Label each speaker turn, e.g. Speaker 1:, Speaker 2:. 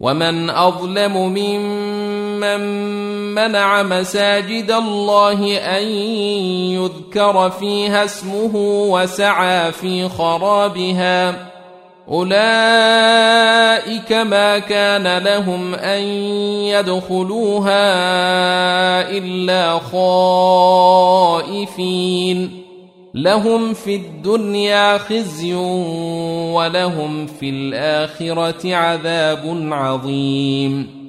Speaker 1: ومن أظلم ممن منع مساجد الله أن يذكر فيها اسمه وسعى في خرابها أولئك ما كان لهم أن يدخلوها إلا خائفين لهم في الدنيا خزي ولهم في الآخرة عذاب عظيم